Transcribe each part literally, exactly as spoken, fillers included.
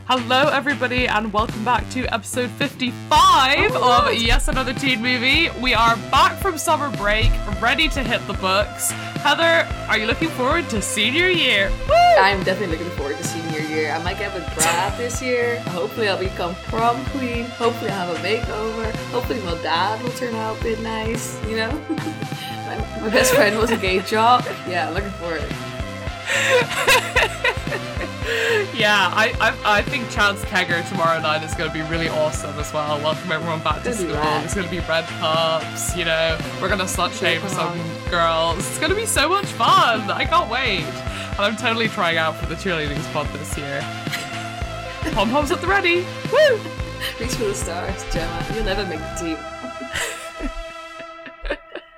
Hello everybody and welcome back to episode fifty-five oh, of Yes Another Teen Movie. We are back from summer break, ready to hit the books. Heather, are you looking forward to senior year? Woo! I'm definitely looking forward to senior year. I might get with Brad this year. Hopefully I'll become prom queen. Hopefully I'll have a makeover. Hopefully my dad will turn out a bit nice, you know? my, my best friend was a gay jock. Yeah, looking forward. Yeah, I, I I think Chance Kegger tomorrow night is going to be really awesome as well. Welcome everyone back to school. There's going to be red cups, you know. We're going to slut shame some girls. It's going to be so much fun. I can't wait. And I'm totally trying out for the cheerleading spot this year. Pom-poms at the ready. Woo! Reach for the stars, Gemma. You'll never make the team.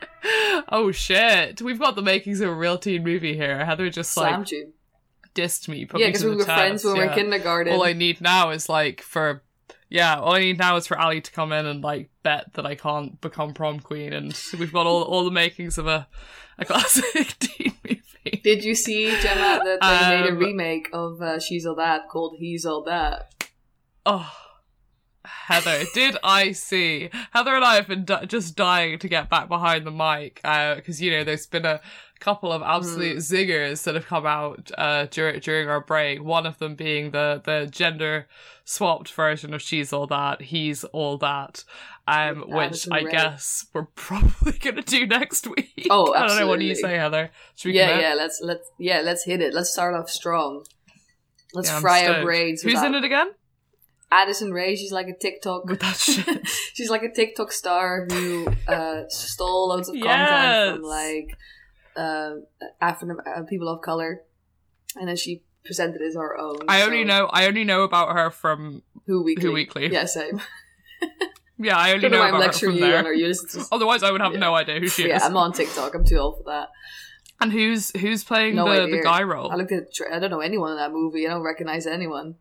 Oh shit. We've got the makings of a real teen movie here. Heather just like... Slammed you. Dissed me. Put yeah, because we were test. friends when yeah. we were in kindergarten. All I need now is like for, yeah, all I need now is for Ali to come in and like bet that I can't become prom queen, and we've got all all the makings of a, a classic teen movie. Did you see, Gemma, that they um, made a remake of uh, She's All That called He's All That? Oh, Heather, did I see? Heather and I have been di- just dying to get back behind the mic because uh, you know there's been a couple of absolute mm. zingers that have come out uh, dur- during our break. One of them being the the gender swapped version of She's All That, He's All That, um, which I Ray. guess we're probably gonna do next week. Oh, absolutely. I don't know. What do you say, Heather? Should we yeah, commit? yeah. Let's let's yeah, let's hit it. Let's start off strong. Let's yeah, fry our braids. Who's in it again? Addison Rae. She's like a TikTok. With that shit. She's like a TikTok star who uh, stole loads of yes. content from like. Uh, African uh, people of color, and then she presented it as her own. I so. only know I only know about her from Who Weekly. Who Weekly. Yeah, same. Yeah, I only Don't know, know why about I'm her lecturing from you there. on her. You listen to... Otherwise, I would have yeah. no idea who she yeah, is. Yeah, I'm on TikTok. I'm too old for that. And who's who's playing no the, idea. the guy role? I looked at. I don't know anyone in that movie. I don't recognize anyone.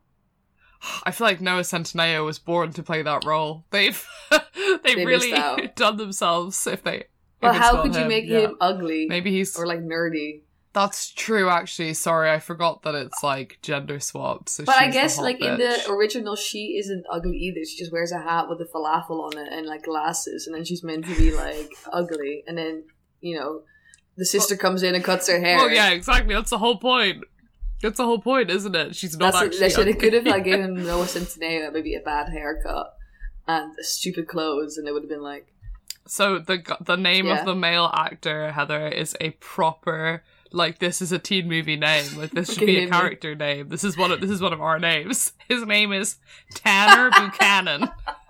I feel like Noah Centineo was born to play that role. They've they've they really done themselves if they. But if how could you him. make yeah. him ugly? Maybe he's or like nerdy. That's true, actually. Sorry, I forgot that it's like gender swapped. So but she's I guess like bitch. in the original, she isn't ugly either. She just wears a hat with a falafel on it and like glasses, and then she's meant to be like ugly. And then you know, the sister well, comes in and cuts her hair. Well, yeah, exactly. That's the whole point. That's the whole point, isn't it? She's not That's actually. A, they should ugly. have could have like given Noah Centineo maybe a bad haircut and stupid clothes, and it would have been like. So the the name yeah. of the male actor, Heather, is a proper. Like, this is a teen movie name. Like, this should be a character name. This is one of this is one of our names. His name is Tanner Buchanan.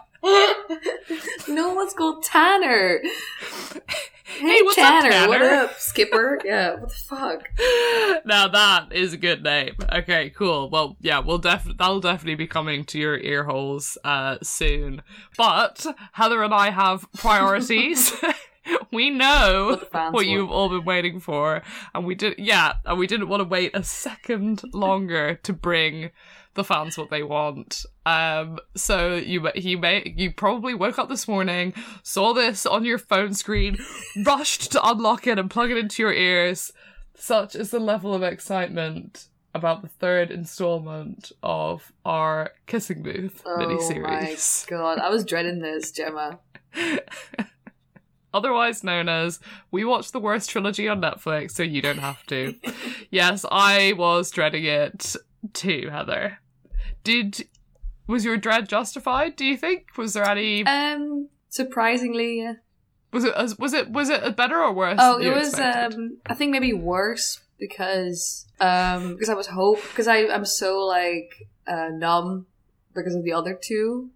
No one's called Tanner. Hey, hey what's Tanner, up, Tanner? What up, Skipper? Yeah, what the fuck? Now that is a good name. Okay, cool. Well, yeah, we'll def that'll definitely be coming to your ear holes uh, soon. But Heather and I have priorities. We know what, what you've all been waiting for, and we did, yeah, and we didn't want to wait a second longer to bring the fans what they want. Um, so you he may you probably woke up this morning, saw this on your phone screen, rushed to unlock it and plug it into your ears. Such is the level of excitement about the third installment of our Kissing Booth oh miniseries. Oh my god, I was dreading this, Gemma. Otherwise known as We Watched the Worst Trilogy on Netflix, so you don't have to. Yes, I was dreading it too, Heather. Did was your dread justified, do you think? Was there any Um surprisingly, yeah. Was it was it was it better or worse? Oh, than it you was expected? um I think maybe worse because um because I was hope because I I'm so like uh numb because of the other two.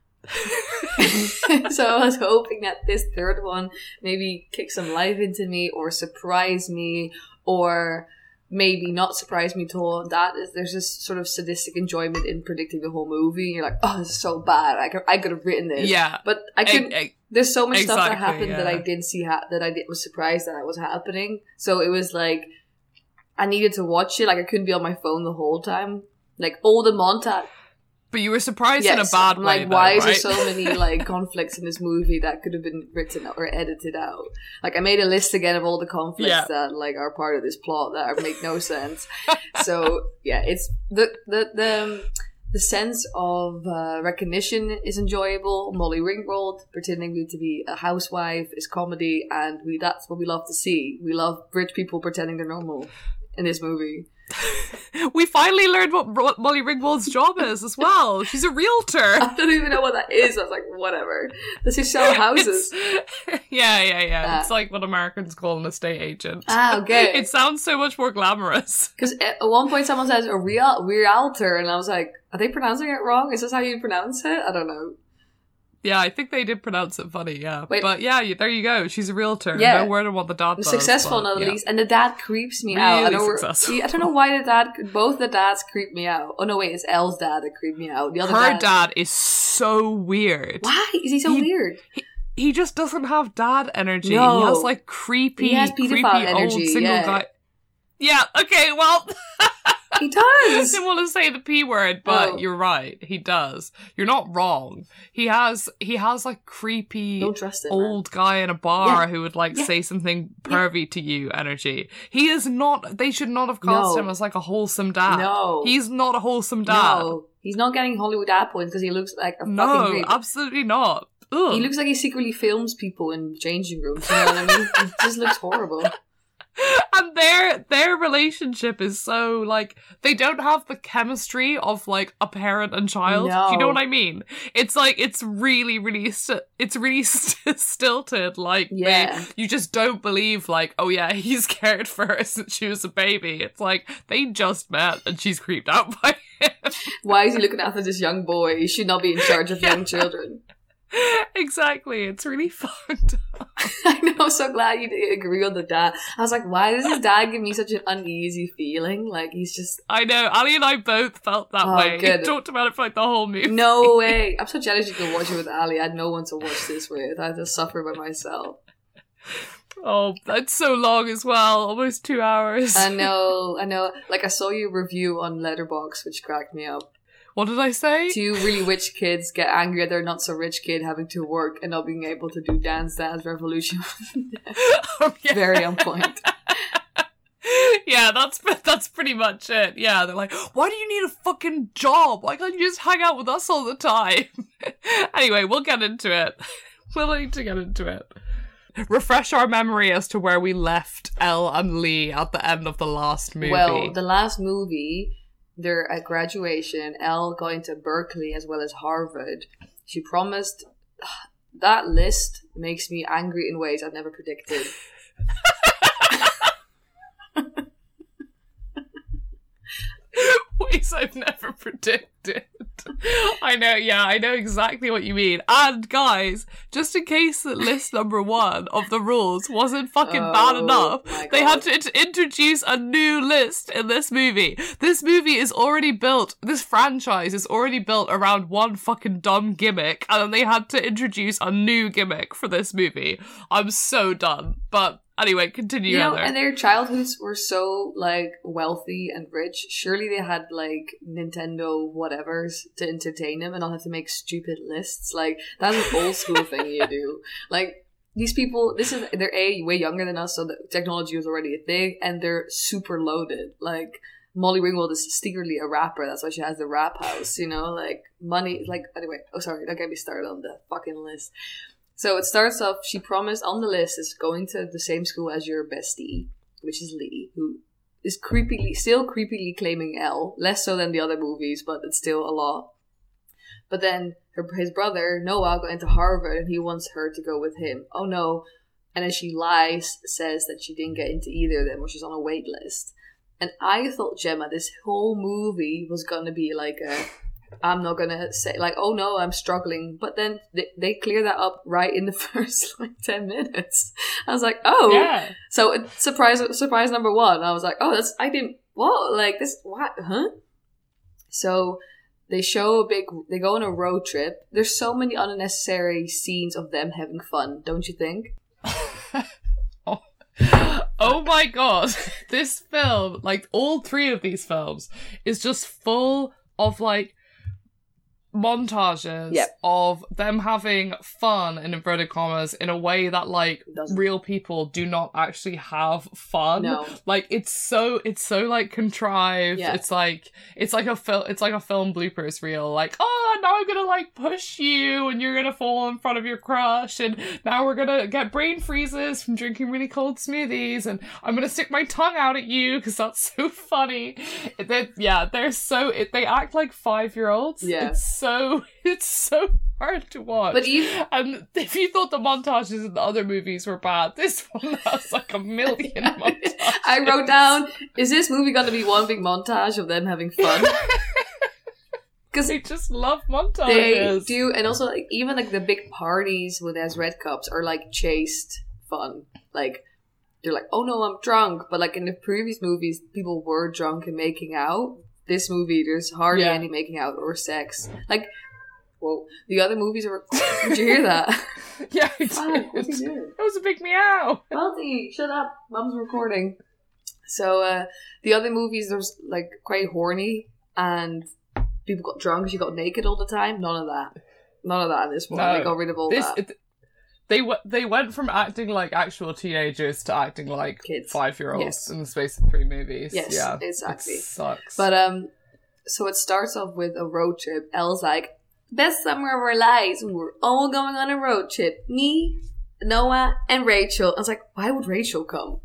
So I was hoping that this third one maybe kick some life into me or surprise me or maybe not surprise me at all. That is, there's this sort of sadistic enjoyment in predicting the whole movie. You're like, oh, this is so bad. I could, I could have written this. Yeah, but I couldn't. I, I, there's so much exactly, stuff that happened yeah. that I didn't see ha- that I did, was surprised that it was happening. So it was like I needed to watch it. Like I couldn't be on my phone the whole time. Like all the montage. But you were surprised yes, in a bad I'm way, like, though, why is right? there so many like conflicts in this movie that could have been written or edited out? Like, I made a list again of all the conflicts yeah. that like are part of this plot that make no sense. So yeah, it's the the the. Um, The sense of uh, recognition is enjoyable. Molly Ringwald pretending to be a housewife is comedy, and we that's what we love to see. We love rich people pretending they're normal in this movie. We finally learned what, what Molly Ringwald's job is as well. She's a realtor. I don't even know what that is. I was like, whatever. Does she sell houses? yeah, yeah, yeah. Uh, it's like what Americans call an estate agent. Ah, okay. It sounds so much more glamorous. Because at one point someone says a real realtor, and I was like, are they pronouncing it wrong? Is this how you pronounce it? I don't know. Yeah, I think they did pronounce it funny, yeah. Wait. But yeah, you, there you go. She's a realtor. Yeah. No word on what the dad does. Successful, but, not yeah. least. And the dad creeps me Really out. I know, successful. I don't know why the dad, both the dads creep me out. Oh no, wait, it's Elle's dad that creeped me out. The other Her dad, dad is so weird. Why is he so He- weird? He just doesn't have dad energy. No. He has like creepy, He has creepy pedophile old energy, single yeah. guy. Yeah, okay, well... He I does. didn't want to say the P word, but Oh. you're right. He does. You're not wrong. He has he has like creepy Don't trust him. man. old guy in a bar Yeah. who would like Yeah. say something pervy to you energy. He is not they should not have cast No. him as like a wholesome dad. No. He's not a wholesome dad. No, he's not getting Hollywood dad points because he looks like a fucking No, creep. absolutely not. Ugh. He looks like he secretly films people in changing rooms. You know what I mean? He just looks horrible. And their their relationship is so like they don't have the chemistry of like a parent and child. No. Do you know what I mean? It's like it's really really st- it's really st- stilted. Like they- Yeah. you just don't believe like oh yeah he's cared for her since she was a baby. It's like they just met and she's creeped out by him. Why is he looking after this young boy? He should not be in charge of young children. Exactly, it's really fucked up. I know, I'm so glad you did agree on the dad. I was like, why does his dad give me such an uneasy feeling? Like, he's just... I know, Ali and I both felt that Oh, way. good. We talked about it for like the whole movie. No way. I'm so jealous you could watch it with Ali. I had no one to watch this with. I had to suffer by myself. Oh, that's so long as well. Almost two hours. I know, I know. Like, I saw your review on Letterboxd, which cracked me up. What did I say? Two really rich kids get angry at their not so rich kid having to work and not being able to do Dance Dance Revolution. Oh, yeah. Very on point. Yeah, that's that's pretty much it. Yeah, they're like, why do you need a fucking job? Why can't you just hang out with us all the time? Anyway, we'll get into it. We'll need to get into it. Refresh our memory as to where we left Elle and Lee at the end of the last movie. Well, the last movie, they're at graduation, Elle going to Berkeley as well as Harvard. She promised... That list makes me angry in ways I've never predicted. Ways I've never predicted. I know, yeah, I know exactly what you mean. And guys, just in case that list number one of the rules wasn't fucking Oh, bad enough, my they God. had to int- introduce a new list in this movie. This movie is already built, this franchise is already built around one fucking dumb gimmick, and then they had to introduce a new gimmick for this movie. I'm so done. But anyway, continue, You know, Heather. and their childhoods were so, like, wealthy and rich. Surely they had, like, Nintendo whatevers to entertain them and not have to make stupid lists. Like, that's an old school thing you do. Like, these people, this is, they're A, way younger than us, so the technology was already a thing, and they're super loaded. Like, Molly Ringwald is secretly a rapper, that's why she has the rap house, you know? Like, money, like, anyway, oh, sorry, don't get me started on the fucking list. So it starts off, she promised on the list is going to the same school as your bestie, which is Lee, who is creepily, still creepily claiming Elle, less so than the other movies, but it's still a lot. But then her, his brother, Noah, got into Harvard and he wants her to go with him. Oh no. And then she lies, says that she didn't get into either of them, or she's on a wait list. And I thought, Gemma, this whole movie was gonna be like a... I'm not gonna say like, oh no, I'm struggling. But then they, they clear that up right in the first like ten minutes. I was like, oh, Yeah. So it, surprise, surprise number one. I was like, oh, that's I didn't what like this what huh? So they show a big. They go on a road trip. There's so many unnecessary scenes of them having fun, don't you think? oh. Oh my god. This film, like all three of these films, is just full of like montages Yep. of them having fun, in inverted commas, in a way that, like, Doesn't. real people do not actually have fun. No. Like, it's so, it's so, like, contrived. Yeah. It's like, it's like a film, it's like a film bloopers reel. Like, oh, now I'm gonna, like, push you, and you're gonna fall in front of your crush, and now we're gonna get brain freezes from drinking really cold smoothies, and I'm gonna stick my tongue out at you, because that's so funny. They, yeah, they're so, it, they act like five-year-olds. Yeah. It's so, it's so hard to watch. But even And if you thought the montages in the other movies were bad, this one has like a million montages. I wrote down, is this movie going to be one big montage of them having fun? Because They just love they montages. do, and also like even like the big parties with as red cups are like chased fun. Like they're like, oh no, I'm drunk. But like in the previous movies, people were drunk and making out. This movie, there's hardly Yeah. any making out or sex. Like, whoa, the other movies are. Did you hear that? Yeah, I Fuck, did. what's he doing? It was a big meow. Melty, shut up. Mom's recording. So, uh, the other movies, there's like quite horny and people got drunk, she got naked all the time. None of that. None of that in this one. No. They got rid of all This that. it, they w- they went from acting like actual teenagers to acting like Kids. five year olds Yes. in the space of three movies. Yes, yeah, exactly. It sucks. But, um, so it starts off with a road trip. Elle's like, best summer of our lives. We're all going on a road trip. Me, Noah, and Rachel. I was like, why would Rachel come?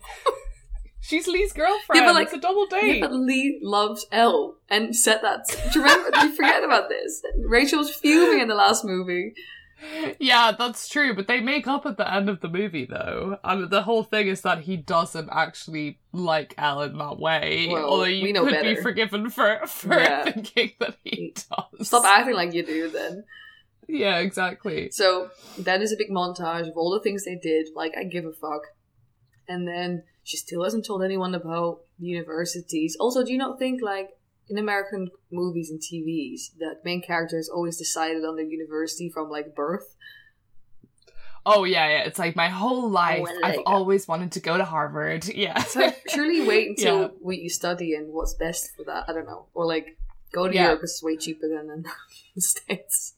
she's Lee's girlfriend. Yeah, but, like- it's a double date. Yeah, but Lee loves Elle and said that. Do you remember? Do you forget about this? Rachel was fuming in the last movie. Yeah, that's true, but they make up at the end of the movie, though. And the whole thing is that he doesn't actually like Ellen that way. Well, although you we know could be better. forgiven for, for Yeah. thinking that he does. Stop acting like you do then. Yeah, exactly. So that is a big montage of all the things they did. Like, I give a fuck. And then she still hasn't told anyone about the universities. Also, do you not think, like, in American movies and T Vs, the main character is always decided on their university from, like, birth? Oh, yeah, yeah. It's like my whole life, Oh, I've like- always wanted to go to Harvard. Yeah. So surely wait until Yeah. what you study and what's best for that. I don't know. Or, like, go to Yeah. Europe because it's way cheaper than in the States.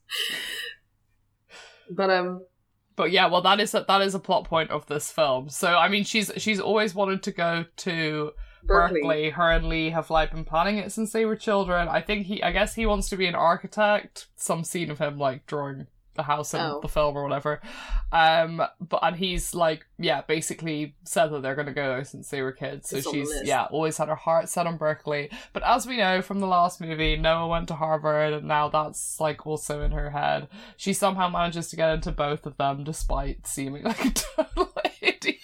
But, um... But yeah, well, that is a, that is a plot point of this film. So, I mean, she's she's always wanted to go to Berkeley. Berkeley. Her and Lee have like been planning it since they were children. I think he, I guess he wants to be an architect. Some scene of him like drawing the house in Oh. the film or whatever. Um, but and he's like, yeah, basically said that they're gonna go there since they were kids. So It's on the she's list. yeah, always had her heart set on Berkeley. But as we know from the last movie, Noah went to Harvard, and now that's like also in her head. She somehow manages to get into both of them, despite seeming like a total idiot.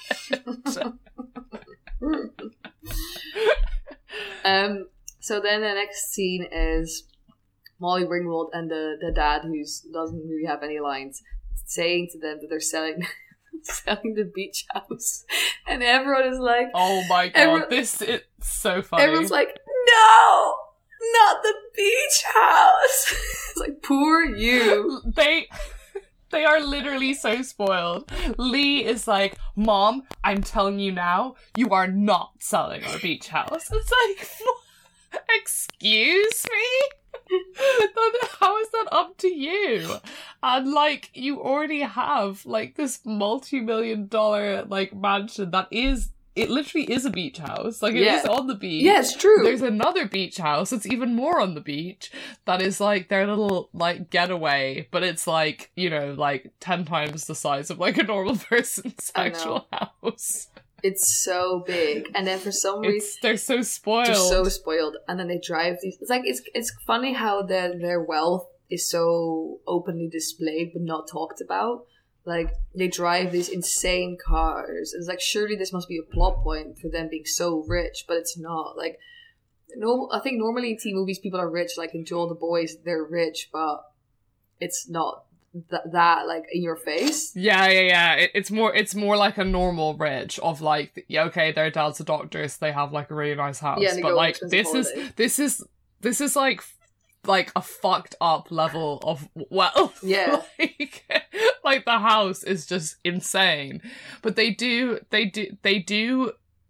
Um, so then the next scene is Molly Ringwald and the, the dad, who doesn't really have any lines, saying to them that they're selling selling the beach house, and everyone is like, Oh my god, Everyone- this is so funny. everyone's like, no, not the beach house. It's like, poor you. They they are literally so spoiled. Lee is like, Mom, I'm telling you now, you are not selling our beach house. It's like, excuse me? That- How is that up to you? And like, you already have like this multi-million dollar like mansion that is, it literally is a beach house. Like, it Yeah. is on the beach. Yeah, it's true. There's another beach house that's even more on the beach that is like their little like getaway, but it's like, you know, like ten times the size of like a normal person's I know. actual house. It's so big, and then for some reason. It's they're so spoiled. They're so spoiled, and then they drive these. It's like it's it's funny how their their wealth is so openly displayed but not talked about. Like, they drive these insane cars. It's like, surely this must be a plot point for them being so rich, but it's not. Like, no, I think normally in teen movies people are rich. Like in Joel the Boys, they're rich, but it's not th- that like in your face. Yeah, yeah, yeah. It, it's more, it's more like a normal rich of like, yeah, okay, their dad's a doctor, so they have like a really nice house. Yeah, and they but go on like, expensive this is, holiday. this is, this is like, like a fucked up level of wealth. Yeah. like, like the house is just insane. But they do, they do, they do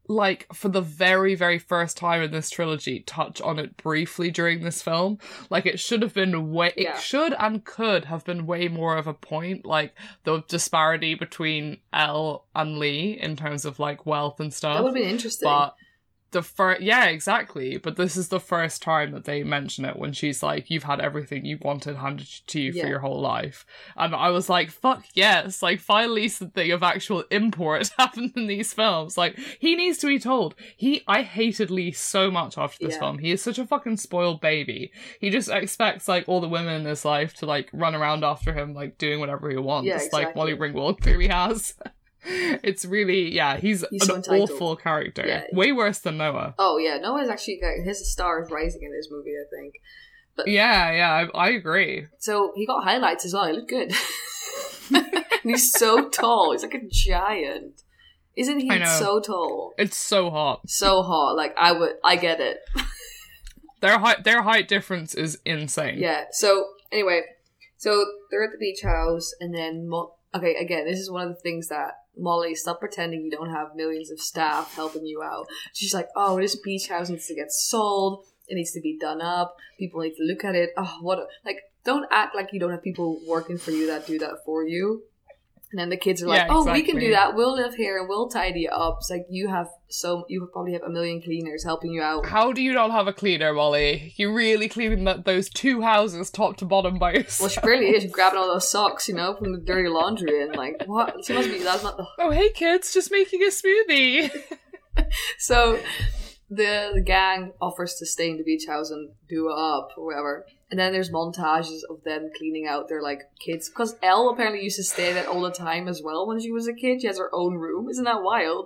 like, for the very, very first time in this trilogy, touch on it briefly during this film. Like, it should have been way, Yeah. it should and could have been way more of a point, like, the disparity between Elle and Lee in terms of, like, wealth and stuff. That would have been interesting. But the first, yeah, exactly. But this is the first time that they mention it when she's like, you've had everything you wanted handed to you Yeah. for your whole life. And I was like, fuck yes. Like, finally something of actual import happened in these films. Like, he needs to be told. He, I hated Lee so much after this Yeah. film. He is such a fucking spoiled baby. He just expects, like, all the women in his life to, like, run around after him, like, doing whatever he wants. Yeah, Like exactly. Molly Ringwald clearly has. It's really, yeah, he's, He's an so entitled. awful character. Yeah. Way worse than Noah. Oh yeah, Noah's actually got his star is rising in this movie, I think. Yeah, yeah, I, I agree. So he got highlights as well. He looked good. And he's so tall. He's like a giant. Isn't he I know. so tall? It's so hot. So hot. Like I would, I get it. Their height, their height difference is insane. Yeah. So anyway, so they're at the beach house, and then Mo- okay, again, this is one of the things that Molly, stop pretending you don't have millions of staff helping you out. She's like, oh, this beach house needs to get sold. It needs to be done up. People need to look at it. Oh, what? A- like, don't act like you don't have people working for you that do that for you. And then the kids are like, Yeah, oh, we can exactly. do that. We'll live here and we'll tidy it up. It's like, you have so, you probably have a million cleaners helping you out. How do you not have a cleaner, Molly? You're really cleaning that those two houses top to bottom by yourself. Well, she barely is. She's grabbing all those socks, you know, from the dirty laundry and like, what? She must be, that's not the... Oh, hey kids, just making a smoothie. So, the, the gang offers to stay in the beach house and do it up or whatever. And then there's montages of them cleaning out their, like, kids. Because Elle apparently used to stay there all the time as well when she was a kid. She has her own room. Isn't that wild?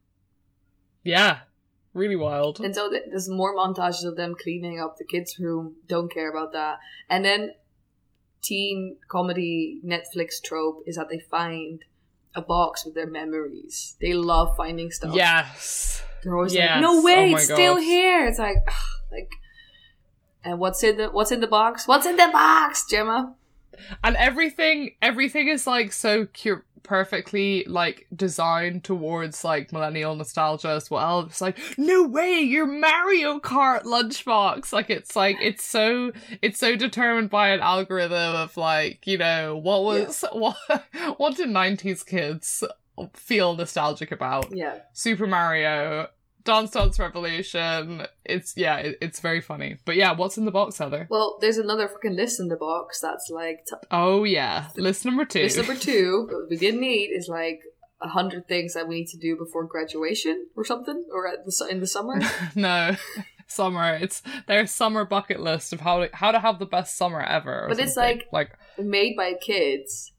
Yeah, really wild. And so th- there's more montages of them cleaning up the kids' room. Don't care about that. And then teen comedy Netflix trope is that they find a box with their memories. They love finding stuff. Yes. They're always Yes. like, no way, Oh my it's still God. here. It's like, ugh, like, and what's in the what's in the box? What's in the box, Gemma? And everything, everything is like so cute, perfectly like designed towards like millennial nostalgia as well. It's like, no way, your Mario Kart lunchbox. Like it's like it's so it's so determined by an algorithm of like, you know, what was what what did nineties kids feel nostalgic about? Yeah. Super Mario, Dance Dance Revolution. It's yeah, it, it's very funny. But yeah, what's in the box, Heather? Well, there's another fucking list in the box that's like t- Oh yeah, list number two. list number two. What we didn't need is like a hundred things that we need to do before graduation or something, or at the su- in the summer. No, summer. It's their summer bucket list of how to how to have the best summer ever. or But it's something. like- like Made by kids.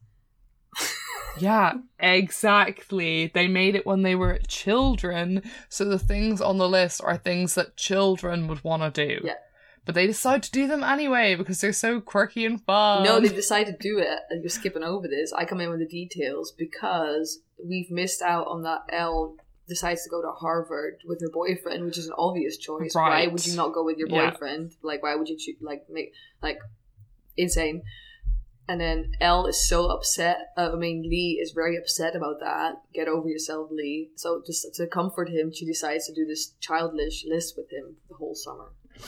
yeah, exactly. They made it when they were children, so the things on the list are things that children would want to do. Yeah. But they decide to do them anyway because they're so quirky and fun. No, they decide to do it. And you're skipping over this. I come in with the details because we've missed out on that Elle decides to go to Harvard with her boyfriend, which is an obvious choice. Why Right. would you not go with your Yeah. boyfriend? Like, why would you choose, like, make, like, insane. And then Elle is so upset. Uh, I mean, Lee is very upset about that. Get over yourself, Lee. So just to comfort him, she decides to do this childish list with him the whole summer.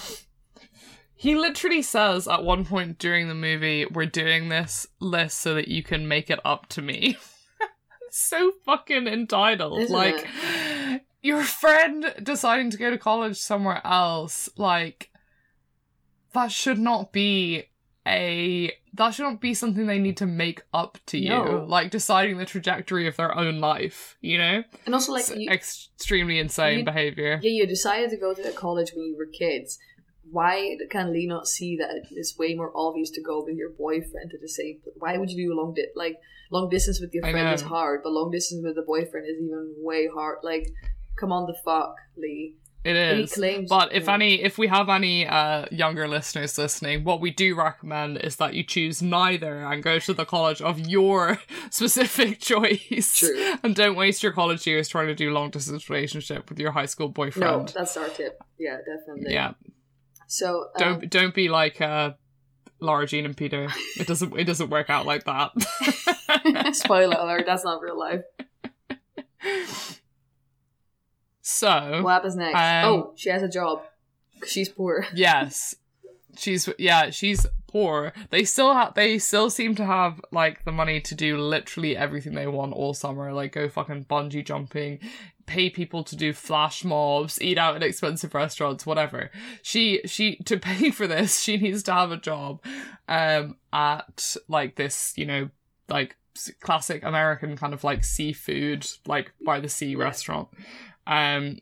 He literally says at one point during the movie, we're doing this list so that you can make it up to me. So fucking entitled. Isn't like, your friend deciding to go to college somewhere else, like, that should not be a... That shouldn't be something they need to make up to you. No. Like, deciding the trajectory of their own life, you know? And also, like, It's you, extremely insane you- behaviour. yeah, you decided to go to that college when you were kids. Why can Lee not see that it's way more obvious to go with your boyfriend to the same? Why would you do long di- like long distance with your I friend know. is hard, but long distance with a boyfriend is even way hard. Like, come on, the fuck, Lee. It And he is. claims, But if yeah. any, if we have any uh, younger listeners listening, what we do recommend is that you choose neither and go to the college of your specific choice. True. And don't waste your college years trying to do long distance relationship with your high school no, boyfriend. that's our tip. Yeah, definitely. Yeah. So um, Don't don't be like uh, Laura Jean and Peter. It doesn't it doesn't work out like that. spoiler alert, that's not real life. So What happens next? um, oh, she has a job. 'Cause she's poor. yes, she's yeah, she's poor. They still have they still seem to have like the money to do literally everything they want all summer, like go fucking bungee jumping, pay people to do flash mobs, eat out in expensive restaurants, whatever. She she to pay for this, she needs to have a job um at like this, you know, like classic American kind of like seafood, like by the sea restaurant. Um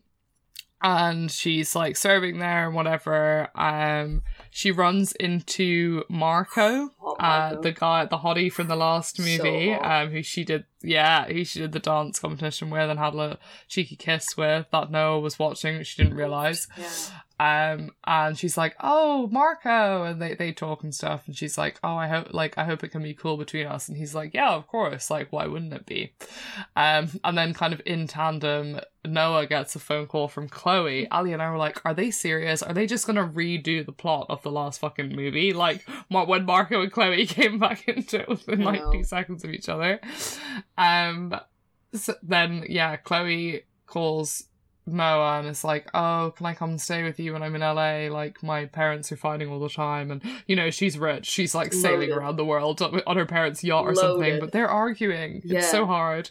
and she's like serving there and whatever. Um she runs into Marco, Hot uh Marco. the guy, the hottie from the last movie, So hot. um who she did yeah, who she did the dance competition with and had a cheeky kiss with that Noah was watching, which she didn't realise. Yeah. Um, and she's like, "Oh, Marco," and they, they talk and stuff, and she's like, "Oh, I hope like I hope it can be cool between us," and he's like, "Yeah, of course, like why wouldn't it be?" Um, and then kind of in tandem, Noah gets a phone call from Chloe. Ali and I were like, "Are they serious? Are they just gonna redo the plot of the last fucking movie? Like Mar- when Marco and Chloe came back into it within like No. two seconds of each other?" Um, so then yeah, Chloe calls Noah and it's like, "Oh, can I come stay with you when I'm in L A? Like my parents are fighting all the time," and you know she's rich, she's like sailing Loaded. around the world on on her parents' yacht or something, Loaded. but they're arguing. Yeah. It's so hard.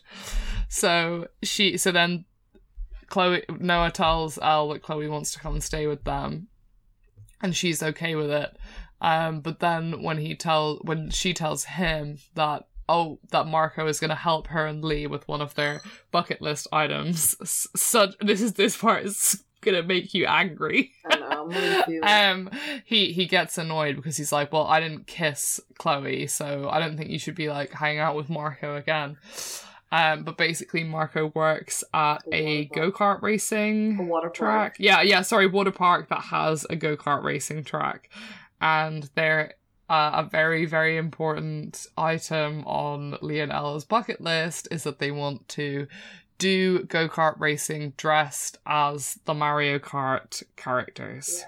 So she, so then Chloe, Noah tells Elle that Chloe wants to come and stay with them, and she's okay with it. Um, but then when he tell when she tells him that oh, that Marco is going to help her and Lee with one of their bucket list items. S- Such this is this part is going to make you angry. I know, I'm really feeling. Um, he he gets annoyed because he's like, "Well, I didn't kiss Chloe, so I don't think you should be like hanging out with Marco again." Um, but basically, Marco works at A a water go kart racing A water track. park. Yeah, yeah. Sorry, water park that has a go kart racing track, and they're. Uh, a very, very important item on Lee and Ella's bucket list is that they want to do go-kart racing dressed as the Mario Kart characters.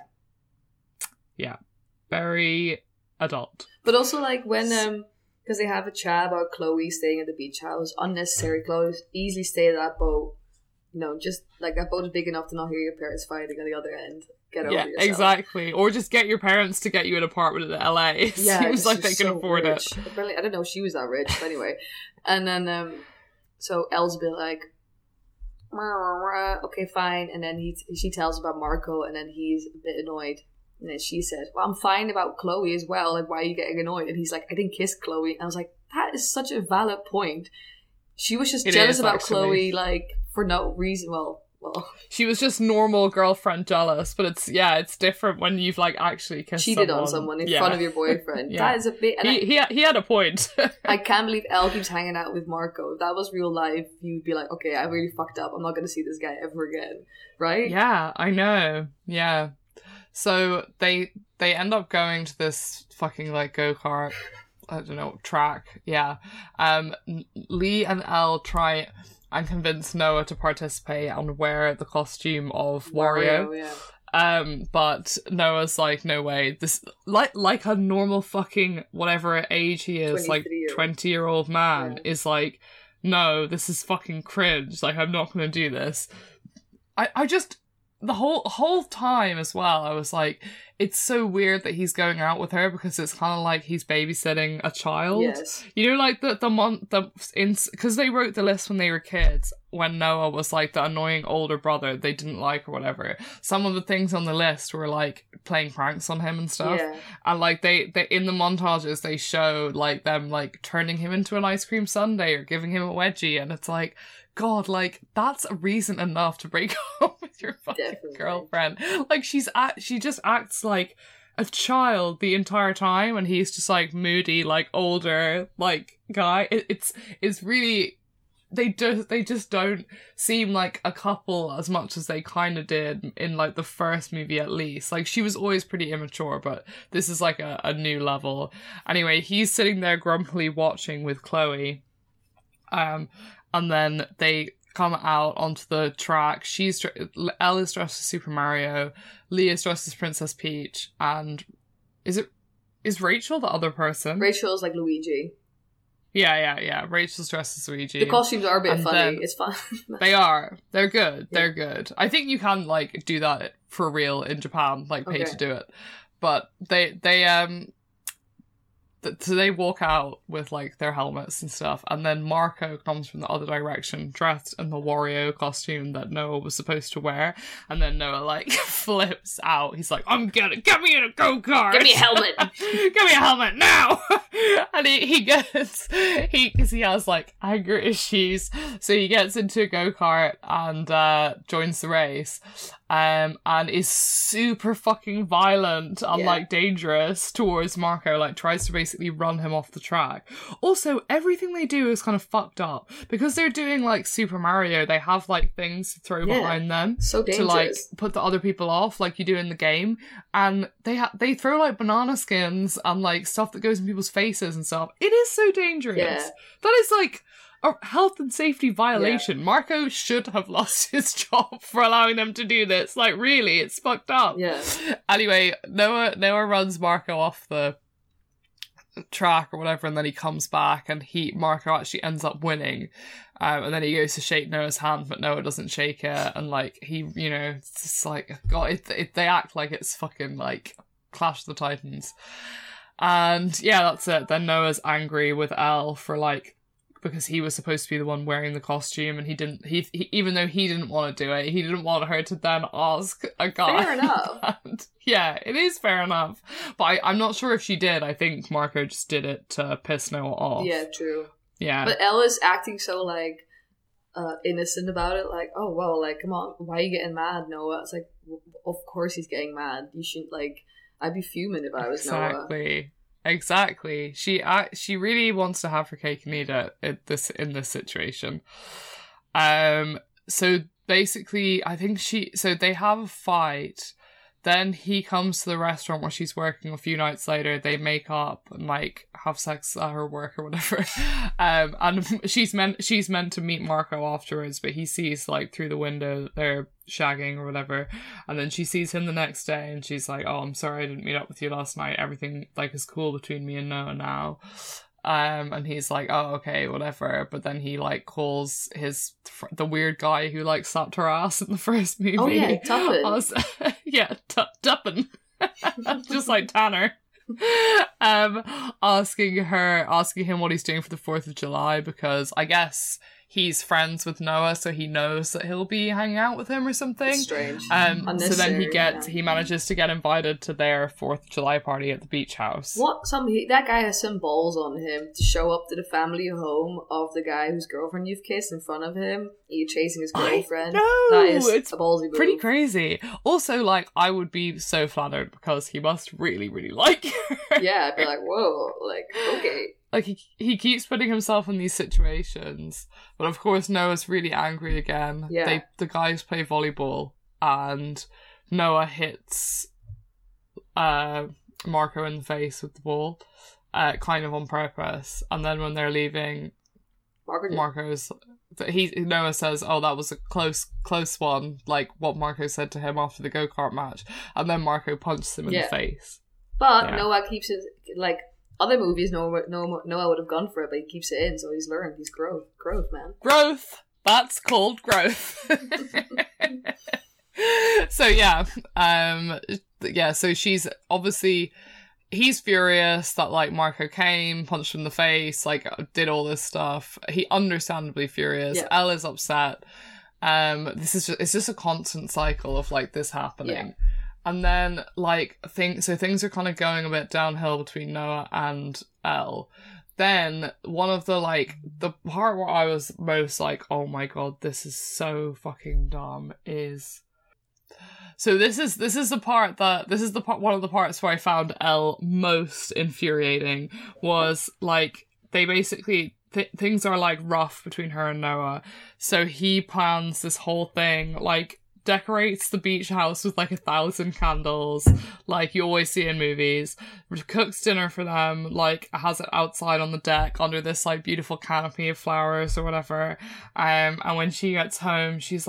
Yeah. yeah. Very adult. But also, like, when, um, because they have a chat about Chloe staying at the beach house, unnecessary clothes, easily stay at that boat. You know, just, like, that boat is big enough to not hear your parents fighting on the other end. Get over Yeah, yourself. exactly. Or just get your parents to get you an apartment in L A. It Yeah, seems 'cause like they're they can so afford rich. it. Apparently, I don't know if she was that rich, but anyway. And then, um, so Elle's a bit like, "Rah, rah, rah, okay, fine." And then he she tells about Marco, and then he's a bit annoyed. And then she said, "Well, I'm fine about Chloe as well. Like, why are you getting annoyed?" And he's like, "I didn't kiss Chloe." And I was like, that is such a valid point. She was just It jealous is, about actually. Chloe, like, for no reason. Well, well, She was just normal girlfriend jealous, but it's, yeah, it's different when you've, like, actually kissed cheated someone. on someone in Yeah. front of your boyfriend. Yeah. That is a bit... And I- He, he, he had a point. I can't believe Elle keeps hanging out with Marco. If that was real life, you'd be like, okay, I really fucked up. I'm not going to see this guy ever again. Right? Yeah, I know. Yeah. So they they end up going to this fucking like go-kart, I don't know, track. Yeah. Um Lee and Elle try and convince Noah to participate and wear the costume of Wario. yeah. Um, but Noah's like, "No way. This like like a normal fucking whatever age he is, like twenty-three year- twenty year old man Yeah. is like, no, this is fucking cringe. Like I'm not gonna do this." I, I just the whole whole time as well, I was like, it's so weird that he's going out with her because it's kind of like he's babysitting a child. Yes. You know, like the the month the in because they wrote the list when they were kids. When Noah was like the annoying older brother they didn't like or whatever. Some of the things on the list were like playing pranks on him and stuff. Yeah. And like they, they in the montages they show like them like turning him into an ice cream sundae or giving him a wedgie, and it's like, God, like that's a reason enough to break up with your fucking Definitely. girlfriend. Like she's act- she just acts like a child the entire time, and he's just like moody, like older, like guy. It, it's it's really they just they just don't seem like a couple as much as they kind of did in like the first movie at least. Like she was always pretty immature, but this is like a, a new level. Anyway, he's sitting there grumpily watching with Chloe. Um. And then they come out onto the track. She's dr- Elle is dressed as Super Mario. Lee is dressed as Princess Peach. And is it is Rachel the other person? Rachel's like Luigi. Yeah, yeah, yeah. Rachel's dressed as Luigi. The costumes are a bit And funny. then- It's fun. They are. They're good. Yeah. They're good. I think you can like do that for real in Japan, like pay Okay. to do it. But they they um th- so they walk out with like their helmets and stuff, and then Marco comes from the other direction dressed in the Wario costume that Noah was supposed to wear, and then Noah like flips out. He's like, I'm gonna get me in a go-kart. Give me a helmet. Give me a helmet now. And he, he gets he because he has like anger issues, so he gets into a go-kart and uh joins the race, um and is super fucking violent and Yeah. like dangerous towards Marco, like tries to basically run him off the track. Also, everything they do is kind of fucked up because they're doing like Super Mario. They have like things to throw Yeah. behind them So to dangerous. like put the other people off, like you do in the game, and they ha- they throw like banana skins and like stuff that goes in people's faces and stuff. It is so dangerous. Yeah. That is like a health and safety violation. Marco should have lost his job for allowing them to do this. Like, really, it's fucked up. Yeah. Anyway, Noah Noah runs Marco off the track or whatever, and then he comes back and he Marco actually ends up winning, um, and then he goes to shake Noah's hand, but Noah doesn't shake it, and like he, you know, it's just like God, it, it, they act like it's fucking like Clash of the Titans, and yeah, that's it. Then Noah's angry with Elle for like because he was supposed to be the one wearing the costume, and he didn't. He, he even though he didn't want to do it, he didn't want her to then ask a guy. Fair enough. And, yeah, it is fair enough. But I, I'm not sure if she did. I think Marco just did it to piss Noah off. Yeah, true. Yeah. But Ella's acting so like uh, innocent about it. Like, oh well, like come on, why are you getting mad, Noah? It's like, w- of course he's getting mad. You shouldn't like. I'd be fuming if I was Noah. Exactly. Exactly. She uh, she really wants to have her cake and eat it at this in this situation. Um. So basically, I think she. So they have a fight. Then he comes to the restaurant where she's working a few nights later. They make up and like have sex at her work or whatever. Um, and she's meant she's meant to meet Marco afterwards, but he sees like through the window that they're shagging or whatever. And then she sees him the next day, and she's like, "Oh, I'm sorry I didn't meet up with you last night. Everything like is cool between me and Noah now." Um, and he's like, "Oh, okay, whatever." But then he like calls his fr- the weird guy who like slapped her ass in the first movie. Oh yeah, Tuppin. Us- yeah, t- Tuppin. Just like Tanner. Um, asking her, asking him what he's doing for the fourth of July, because I guess he's friends with Noah, so he knows that he'll be hanging out with him or something. It's strange. Um, so then he Unnecessary, gets, yeah. he manages to get invited to their fourth of July party at the beach house. What? Some he, that guy has some balls on him to show up to the family home of the guy whose girlfriend you've kissed in front of him. You're chasing his girlfriend. No, that is it's a ballsy move. pretty crazy. Also, like, I would be so flattered because he must really, really like her. Yeah, I'd be like, whoa, like okay. Like, he, he keeps putting himself in these situations. But of course, Noah's really angry again. Yeah. They, the guys play volleyball, and Noah hits uh, Marco in the face with the ball, uh, kind of on purpose. And then when they're leaving, Margaret. Marco's... He Noah says, "Oh, that was a close, close one." Like what Marco said to him after the go-kart match, and then Marco punches him in Yeah. the face. But Yeah. Noah keeps it like other movies. Noah, Noah, Noah would have gone for it, but he keeps it in, so he's learned. He's growth, growth, man. Growth. That's called growth. So yeah, um, yeah. So she's obviously. He's furious that like Marco came, punched him in the face, like did all this stuff. He understandably furious. Yeah. Elle is upset. Um, this is just, it's just a constant cycle of like this happening. Yeah. And then like things, so things are kind of going a bit downhill between Noah and Elle. Then one of the like the part where I was most like, oh my god, this is so fucking dumb is. So this is this is the part that this is the part one of the parts where I found Elle most infuriating was like they basically th- things are like rough between her and Noah. So he plans this whole thing, like decorates the beach house with like a thousand candles, like you always see in movies, cooks dinner for them, like has it outside on the deck under this like beautiful canopy of flowers or whatever. Um, and when she gets home, she's like,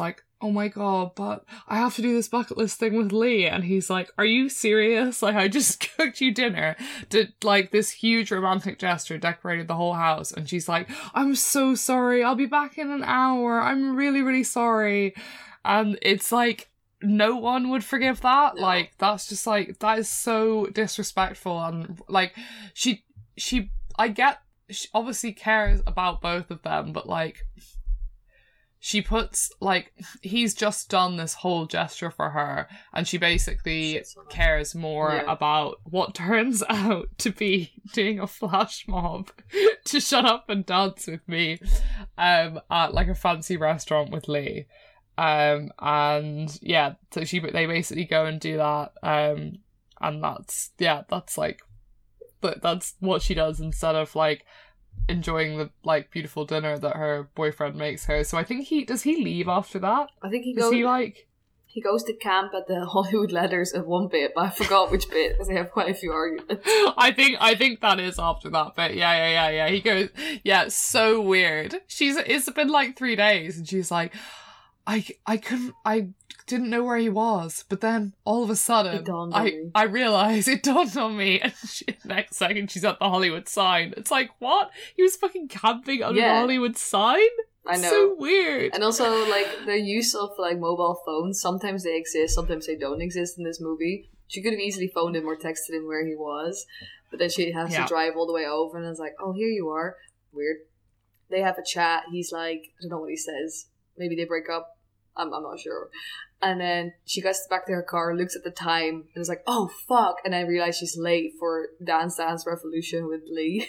oh my god, but I have to do this bucket list thing with Lee. And he's like, are you serious? Like, I just cooked you dinner, did like this huge romantic gesture, decorated the whole house. And she's like, I'm so sorry. I'll be back in an hour. I'm really, really sorry. And it's like, no one would forgive that. No. Like, that's just like, that is so disrespectful. And like, she, she, I get, she obviously cares about both of them, but like, she puts, like, he's just done this whole gesture for her, and she basically so cares more yeah. about what turns out to be doing a flash mob to shut up and dance with me um, at, like, a fancy restaurant with Lee. Um, and, yeah, so she they basically go and do that, um, and that's, yeah, that's, like, but that's what she does instead of, like, enjoying the like beautiful dinner that her boyfriend makes her. So I think he does he leave after that? I think he does goes he like he goes to camp at the Hollywood Letters at one bit, but I forgot which bit because they have quite a few arguments. I think I think that is after that bit. Yeah, yeah, yeah, yeah. He goes, yeah, so weird. She's it's been like three days and she's like, I I couldn't I didn't know where he was, but then all of a sudden I me. I realised it dawned on me, and she, next second she's at the Hollywood sign. It's like, what? He was fucking camping under yeah. the Hollywood sign? I know. So weird. And also, like, their use of, like, mobile phones, sometimes they exist, sometimes they don't exist in this movie. She could have easily phoned him or texted him where he was, but then she has yeah. to drive all the way over, and it's like, oh, here you are. Weird. They have a chat. He's like, I don't know what he says. Maybe they break up. I'm, I'm not sure. And then she gets back to her car, looks at the time, and is like, oh, fuck. And I realize she's late for Dance Dance Revolution with Lee.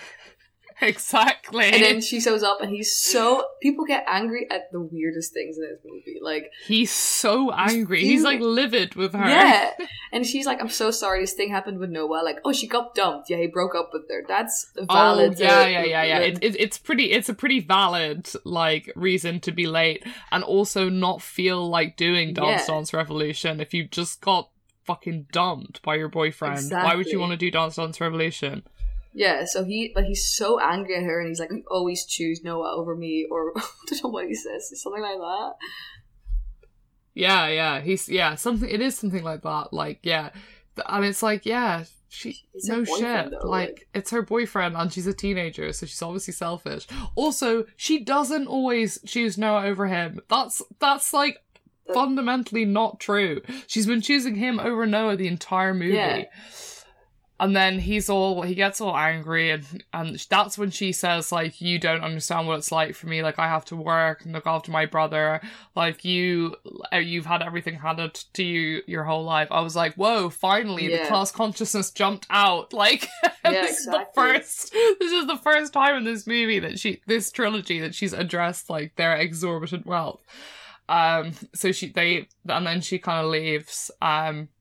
Exactly. And then she shows up and he's so... People get angry at the weirdest things in this movie. Like, he's so angry. He's, he's like livid with her. Yeah. And she's like, I'm so sorry this thing happened with Noah. Like, oh, she got dumped. Yeah, he broke up with her. That's valid. Oh, yeah, yeah, yeah, yeah. It, it, it's pretty, it's a pretty valid, like, reason to be late and also not feel like doing Dance yeah. Dance Revolution if you just got fucking dumped by your boyfriend. Exactly. Why would you want to do Dance Dance Revolution? Yeah, so he, but he's so angry at her, and he's like, you always choose Noah over me, or I don't know what he says, something like that. Yeah, yeah, he's, yeah, something, it is something like that, like, yeah, and it's like, yeah, she, it's no shit, though, like, like, it's her boyfriend, and she's a teenager, so she's obviously selfish. Also, she doesn't always choose Noah over him, that's, that's, like, the- fundamentally not true. She's been choosing him over Noah the entire movie. Yeah. And then he's all, he gets all angry, and, and that's when she says, like, you don't understand what it's like for me, like, I have to work and look after my brother, like, you, you've had everything handed to you your whole life. I was like, whoa, finally, yeah. the class consciousness jumped out, like, yeah, this exactly. is the first, this is the first time in this movie that she, this trilogy, that she's addressed, like, their exorbitant wealth. Um, so she, they, and then she kind of leaves, um,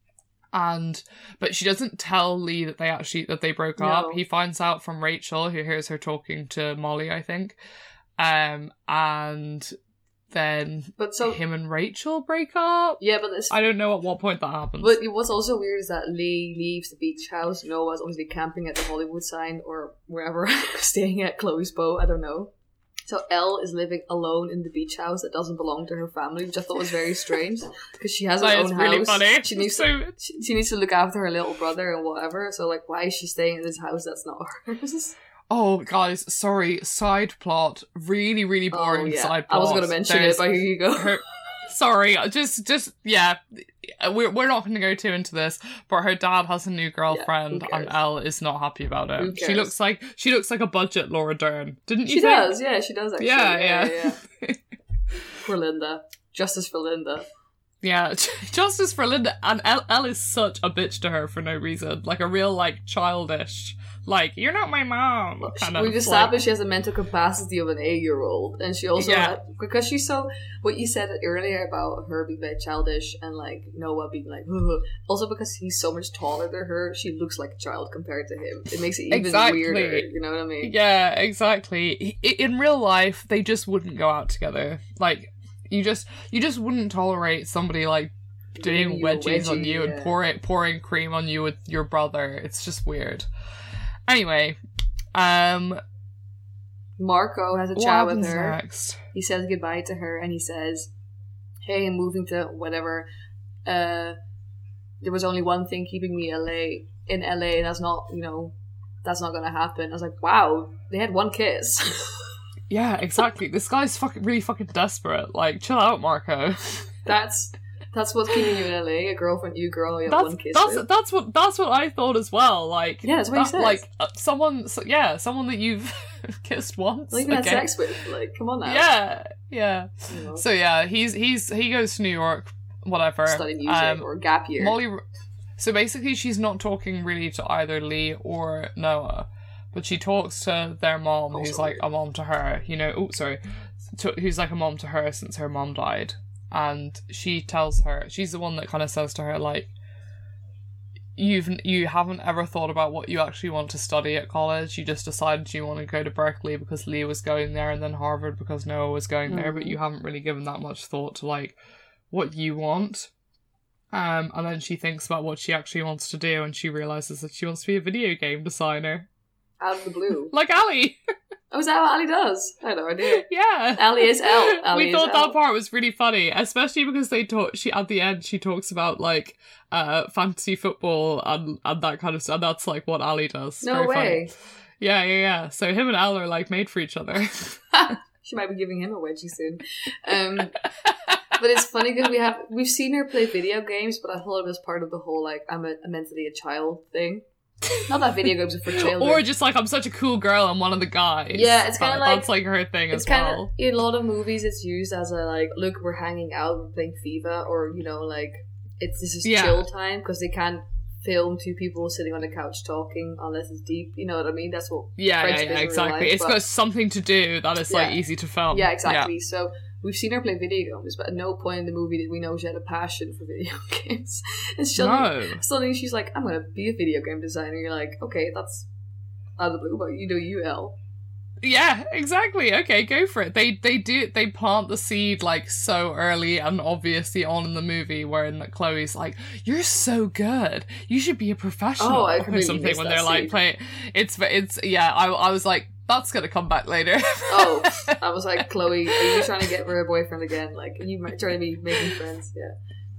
And, but she doesn't tell Lee that they actually, that they broke no. up. He finds out from Rachel, who hears her talking to Molly, I think. Um, and then but so, him and Rachel break up. Yeah, but this, I don't know at what point that happens. But what's also weird is that Lee leaves the beach house. Noah's obviously camping at the Hollywood sign or wherever, staying at Chloe's boat, I don't know. So Elle is living alone in the beach house that doesn't belong to her family, which I thought was very strange because she has her that own is house. Really funny. She needs so... to she, she needs to look after her little brother and whatever. So like, why is she staying in this house that's not hers? Oh, guys, sorry. Side plot, really, really boring. Oh, yeah. Side plot. I was going to mention There's... it, but here you go. Her... Sorry, just, just, yeah, we're, we're not going to go too into this, but her dad has a new girlfriend yeah, and Elle is not happy about it. She looks like, she looks like a budget Laura Dern, didn't you She think? does, yeah, she does actually. Yeah, yeah. yeah, yeah. For Linda. Justice for Linda. Yeah, justice for Linda. And Elle, Elle is such a bitch to her for no reason. Like a real, like, childish, like, you're not my mom. Kind We've of, established like, she has a mental capacity of an eight-year-old. And she also, yeah. had, because she's so, what you said earlier about her being very childish and, like, Noah being like, ugh. Also because he's so much taller than her, she looks like a child compared to him. It makes it even exactly. weirder, you know what I mean? Yeah, exactly. In real life, they just wouldn't go out together. Like, you just, you just wouldn't tolerate somebody, like, doing wedgies wedgie, on you yeah. and pouring, pouring cream on you with your brother. It's just weird. Anyway, um... Marco has a chat with her. Next? He says goodbye to her and he says, hey, I'm moving to whatever. Uh, there was only one thing keeping me L A in L A, and that's not, you know, that's not gonna happen. I was like, wow, they had one kiss. Yeah, exactly. This guy's fucking really fucking desperate. Like, chill out, Marco. That's that's what's keeping you in L A. A girlfriend, you girl, you have That's one kiss that's with. that's what that's what I thought as well. Like, Yeah, that's what he that, says. like uh, someone, so, yeah, someone that you've kissed once. Not even had okay. sex with. Like, come on now. Yeah, yeah. You know, So yeah, he's he's he goes to New York, whatever. study music Um, or gap year. Molly. So basically, she's not talking really to either Lee or Noah, but she talks to their mom, Also who's like weird. a mom to her. You know, oh sorry, to, who's like a mom to her since her mom died, and she tells her, she's the one that kind of says to her like, you've you haven't ever thought about what you actually want to study at college. You just decided you want to go to Berkeley because Lee was going there, and then Harvard because Noah was going there, but Mhm. you haven't really given that much thought to like what you want. Um, and then she thinks about what she actually wants to do, and she realizes that she wants to be a video game designer, Out of the blue. like Ali. Oh, is that what Ali does? I had no idea. Yeah, Ali is L. Ali we is thought L. that part was really funny, especially because they talk. She at the end she talks about like uh fantasy football and and that kind of stuff. And that's like what Ali does. No Very funny. way. Yeah, yeah, yeah. So him and Elle are like made for each other. She might be giving him a wedgie soon. Um, but it's funny because we have we've seen her play video games, but I thought it was part of the whole like I'm a, I'm mentally a child thing. Not that video games are for children. Or just like I'm such a cool girl, I'm one of the guys. Yeah, it's kinda That- like- that's like her thing it's as kind of well. in a lot of movies. It's used as a like, look, we're hanging out, we're playing FIFA, or you know, like it's this is Yeah. chill time because they can't film two people sitting on a couch talking unless it's deep. You know what I mean? That's what. Yeah, Friendship yeah, yeah, is in real exactly. life, It's but- got something to do that is like Yeah. easy to film. Yeah, exactly. So we've seen her play video games, but at no point in the movie did we know she had a passion for video games. And suddenly, No. suddenly she's like, I'm going to be a video game designer. You're like, okay, that's out of the blue, but you do you, Elle. Yeah, exactly. Okay, go for it. They they do they plant the seed like so early and obviously on in the movie, wherein Chloe's like, "You're so good. You should be a professional," Oh, I or completely something. missed When that they're like seed. playing, it's it's yeah. I I was like, that's gonna come back later. Oh, I was like, Chloe, are you trying to get her a boyfriend again? Like, are you ma- trying to be making friends? Yeah.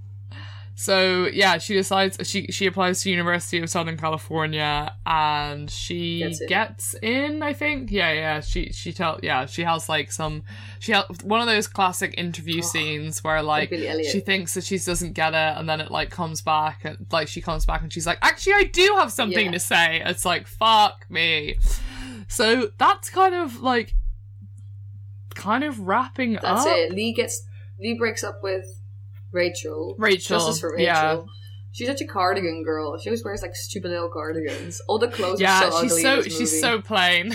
So yeah, she decides she she applies to University of Southern California and she Gets gets in. in. I think yeah yeah she she tell yeah she has like some she has one of those classic interview Oh, scenes where like Billy Elliot. she thinks that she doesn't get it and then it like comes back and like she comes back and she's like, actually I do have something Yeah. to say. It's like, fuck me. So that's kind of like kind of wrapping That's up. it. Lee gets Lee breaks up with Rachel. Rachel, Justice for Rachel. yeah. She's such a cardigan girl. She always wears like stupid little cardigans. All the clothes Yeah, are so she's ugly so in this she's movie. so plain.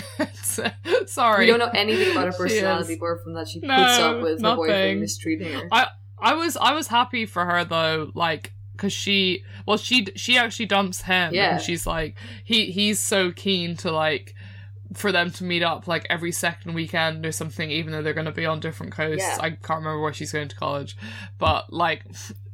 Sorry, We don't know anything about her She personality is. apart from that she No, puts up with her nothing. boyfriend mistreating her. I I was I was happy for her though, like because she well she she actually dumps him. Yeah. and she's like he he's so keen to like for them to meet up like every second weekend or something, even though they're going to be on different coasts. Yeah. I can't remember where she's going to college, but like.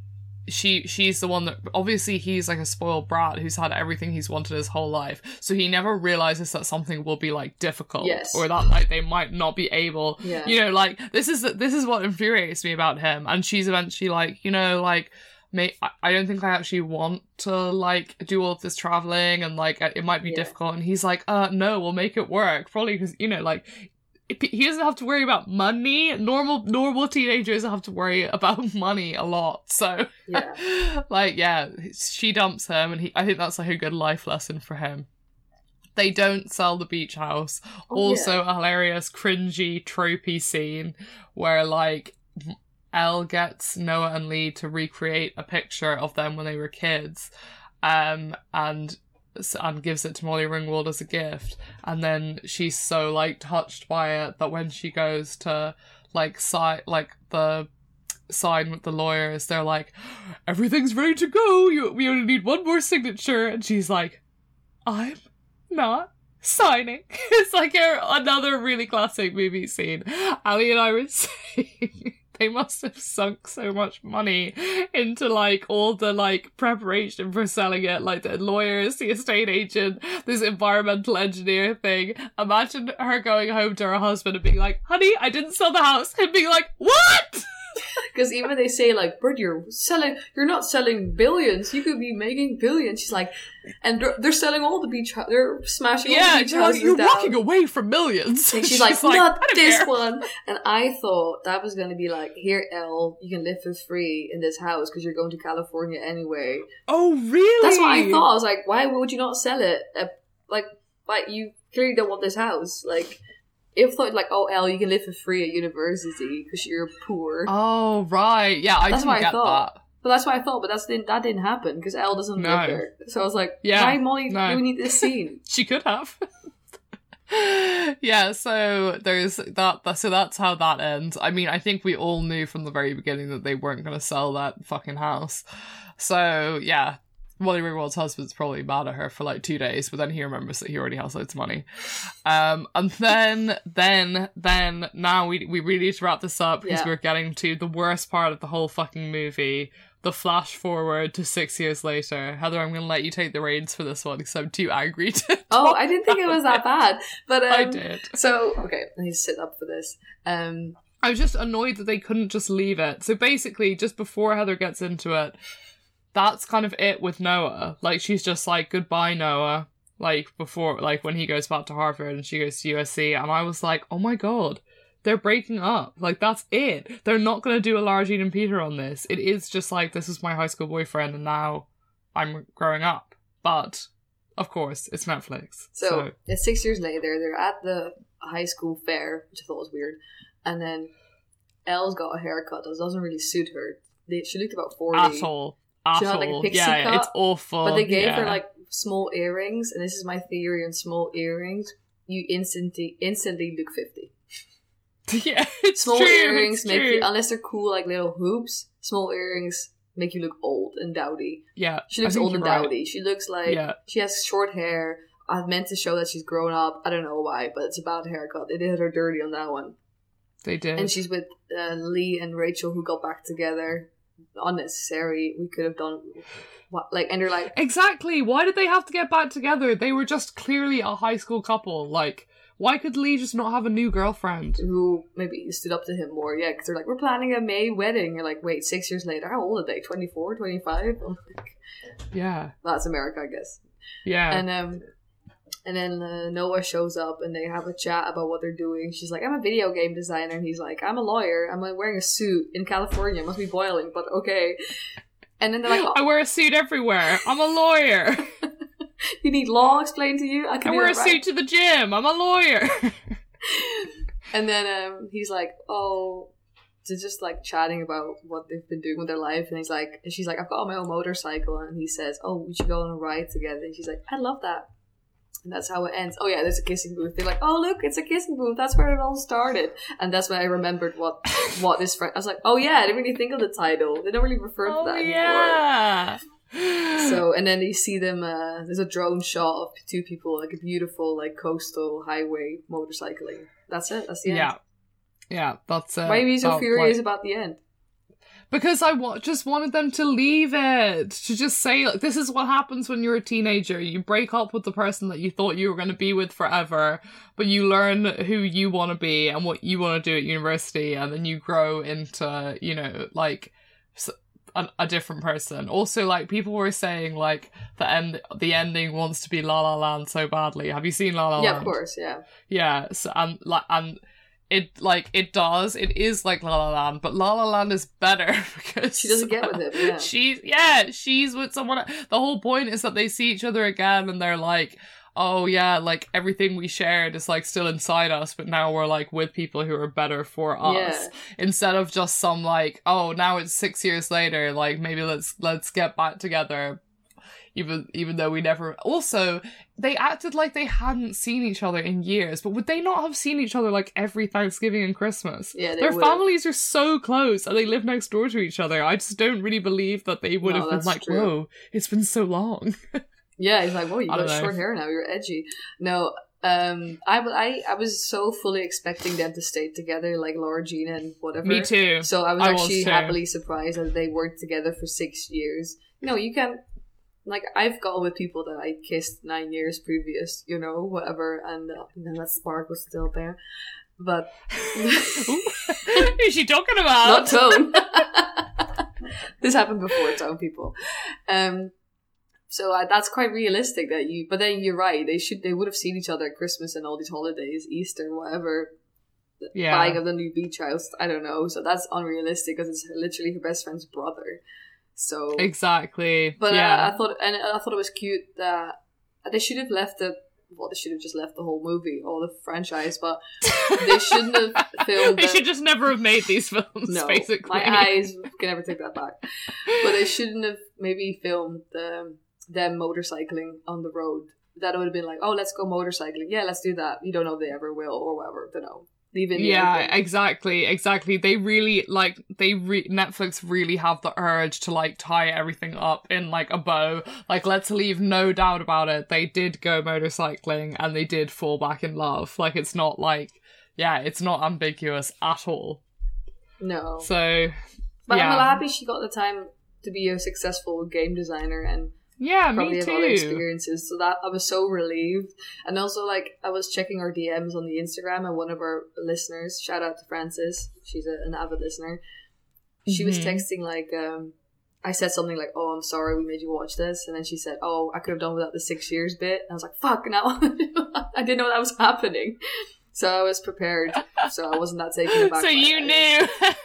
She she's the one that obviously he's like a spoiled brat who's had everything he's wanted his whole life, so he never realizes that something will be like difficult Yes. or that like they might not be able Yeah. you know like this is this is what infuriates me about him. And she's eventually like, you know like may I, I don't think I actually want to like do all of this traveling and like it might be Yeah. difficult, and he's like uh no, we'll make it work, probably because you know like he doesn't have to worry about money. Normal normal teenagers have to worry about money a lot. So, Yeah. like, yeah, she dumps him, and he. I think that's like a good life lesson for him. They don't sell the beach house. Oh, also, yeah. a hilarious, cringy, tropey scene where like Elle gets Noah and Lee to recreate a picture of them when they were kids, um, and. and gives it to Molly Ringwald as a gift, and then she's so like touched by it that when she goes to like sign like the sign with the lawyers, they're like, everything's ready to go, you we only need one more signature, and she's like, I'm not signing. It's like a, another really classic movie scene. Ali and I were saying they must have sunk so much money into like all the like preparation for selling it, like the lawyers, the estate agent, this environmental engineer thing. Imagine her going home to her husband and being like, honey, I didn't sell the house, and being like, what? Because even they say like, Bert, you're selling, you're not selling billions. You could be making billions. She's like, and they're, they're selling all the beach, they're smashing yeah, all the beach you're, houses like, you're down. walking away from millions. And she's, she's like, like, not "I don't this care." one. And I thought that was going to be like, here, Elle, you can live for free in this house because you're going to California anyway. Oh, really? That's what I thought. I was like, why would you not sell it? Uh, like, like you clearly don't want this house. Like, if thought like, oh, Elle, you can live for free at university because you're poor. Oh, right. Yeah, I That's didn't what I get thought. that. But that's what I thought. But that's didn't, that didn't happen because Elle doesn't No. live there. So I was like, Yeah, why, Molly, no. do we need this scene? She could have. Yeah, so there's that, that. So that's how that ends. I mean, I think we all knew from the very beginning that they weren't going to sell that fucking house. So yeah, Molly Ringwald's husband's probably mad at her for like two days, but then he remembers that he already has loads of money. Um, and then, then, then now we we really need to wrap this up because Yeah. we're getting to the worst part of the whole fucking movie. The flash forward to six years later. Heather, I'm going to let you take the reins for this one because I'm too angry to. Oh, I didn't think it was that bad. But um, I did. So, okay, I need to sit up for this. Um, I was just annoyed that they couldn't just leave it. So basically, just before Heather gets into it, that's kind of it with Noah. Like, she's just like, goodbye, Noah. Like, before, like, when he goes back to Harvard and she goes to U S C. And I was like, oh my god, they're breaking up. Like, that's it. They're not going to do a Lara Jean and Peter on this. It is just like, this is my high school boyfriend and now I'm growing up. But, of course, it's Netflix. so, So, it's six years later. They're at the high school fair, which I thought was weird. And then Elle's got a haircut that doesn't really suit her. They, she looked about forty. at all. At She had, like, a all. pixie Yeah, cut, it's awful. But they gave yeah. her like small earrings, and this is my theory on small earrings. You instantly instantly look fifty. Yeah, it's Small true, earrings it's make true. you, unless they're cool like little hoops, small earrings make you look old and dowdy. Yeah, She looks I think old and you're right. dowdy. She looks like Yeah. she has short hair. I meant to show that she's grown up. I don't know why, but it's a bad haircut. They did her dirty on that one. They did. And she's with uh, Lee and Rachel, who got back together. Unnecessary. We could have done what, like, and they're like, Exactly. Why did they have to get back together? They were just clearly a high school couple. Like, why could Lee just not have a new girlfriend? who maybe stood up to him more. Yeah, because they're like, we're planning a May wedding. You're like, wait, six years later, how old are they? twenty-four, twenty-five? I'm like, Yeah. that's America, I guess. Yeah. And um, and then uh, Noah shows up and they have a chat about what they're doing. She's like, I'm a video game designer. And he's like, I'm a lawyer. I'm like, wearing a suit in California. It must be boiling, but okay. And then they're like, I oh, wear a suit everywhere. I'm a lawyer. you need law explained to you? I can I do wear a that, right? suit to the gym. I'm a lawyer. And then um, he's like, oh, they're just like chatting about what they've been doing with their life. And he's like, and she's like, I've got my own motorcycle. And he says, oh, we should go on a ride together. And she's like, I love that. And that's how it ends. Oh yeah, there's a kissing booth. They're like, oh look, it's a kissing booth. That's where it all started. And that's when I remembered what what this friend. I was like, oh yeah, I didn't really think of the title. They don't really refer to Oh, that anymore. yeah. So, and then you see them, uh, there's a drone shot of two people, like a beautiful, like, coastal highway motorcycling. That's it. That's the end. Yeah. Yeah, that's uh, Why are you so that, furious like- about the end? Because I wa- just wanted them to leave it. To just say, like, this is what happens when you're a teenager. You break up with the person that you thought you were going to be with forever, but you learn who you want to be and what you want to do at university, and then you grow into, you know, like, s- a, a different person. Also, like, people were saying, like, the end, the ending wants to be La La Land so badly. Have you seen La La Yeah, Land? of course, yeah. Yeah, so, and, like, and... It, like, it does. It is like La La Land, but La La Land is better because... She doesn't get with him, yeah. She's, yeah, she's with someone... The whole point is that they see each other again and they're like, oh yeah, like, everything we shared is, like, still inside us, but now we're, like, with people who are better for us. Yeah. Instead of just some, like, oh, now it's six years later, like, maybe let's, let's get back together. Even even though we never... Also, they acted like they hadn't seen each other in years, but would they not have seen each other, like, every Thanksgiving and Christmas? Yeah, they Their would. families are so close, and they live next door to each other. I just don't really believe that they would No, have been that's like, true. whoa, it's been so long. Yeah, he's like, whoa, you I got don't know. short hair now, you're edgy. No, um, I, I, I was so fully expecting them to stay together, like Laura Jean and whatever. Me too. So I was I was actually too. happily surprised that they worked together for six years. No, you can't... Like, I've gone with people that I kissed nine years previous, you know, whatever, and, uh, and then that spark was still there. But who is she talking about? Not Tone. This happened before Tone, people. Um, so uh, that's quite realistic that you. But then you're right. They should. They would have seen each other at Christmas and all these holidays, Easter, whatever. Yeah. Buying of the new beach house. I don't know. So that's unrealistic because it's literally her best friend's brother. So exactly. But yeah. uh, I thought, and I thought it was cute that they should have left the. Well, they should have just left the whole movie or the franchise, but they shouldn't have filmed. They the, should just never have made these films. no, basically, my eyes can never take that back. But they shouldn't have maybe filmed the, them motorcycling on the road. That would have been like, oh, let's go motorcycling. Yeah, let's do that. You don't know if they ever will or whatever. Don't know. Leave it. Yeah, exactly, exactly. They really like they re- Netflix really have the urge to like tie everything up in like a bow. Like, let's leave no doubt about it. They did go motorcycling and they did fall back in love. Like, it's not like, yeah, it's not ambiguous at all. No. So, but yeah. I'm happy she got the time to be a successful game designer and. Yeah, probably me have too. other experiences, so that I was so relieved. And also, like, I was checking our D Ms on the Instagram, and one of our listeners, shout out to Frances, she's a, an avid listener. She mm-hmm. was texting like, um, I said something like, "Oh, I'm sorry, we made you watch this," and then she said, "Oh, I could have done without the six years bit." And I was like, "Fuck!" Now I didn't know that was happening, so I was prepared. So I wasn't that taken aback. So you knew.